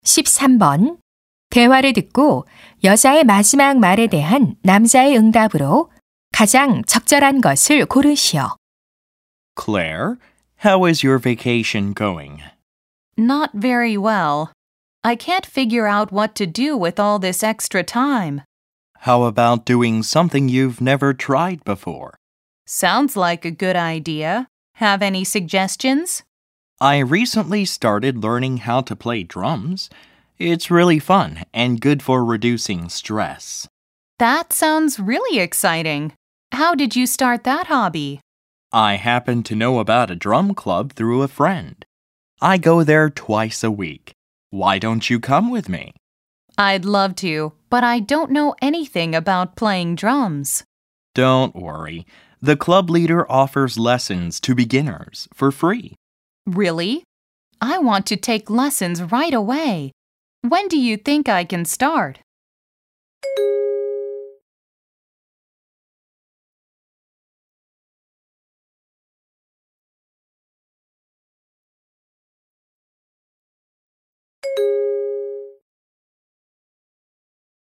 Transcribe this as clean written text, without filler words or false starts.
13번. 대화를 듣고 여자의 마지막 말에 대한 남자의 응답으로 가장 적절한 것을 고르시오. Claire, how is your vacation going? Not very well. I can't figure out what to do with all this extra time. How about doing something you've never tried before? Sounds like a good idea. Have any suggestions? I recently started learning how to play drums. It's really fun and good for reducing stress. That sounds really exciting. How did you start that hobby? I happen to know about a drum club through a friend. I go there twice a week. Why don't you come with me? I'd love to, but I don't know anything about playing drums. Don't worry. The club leader offers lessons to beginners for free. Really? I want to take lessons right away. When do you think I can start?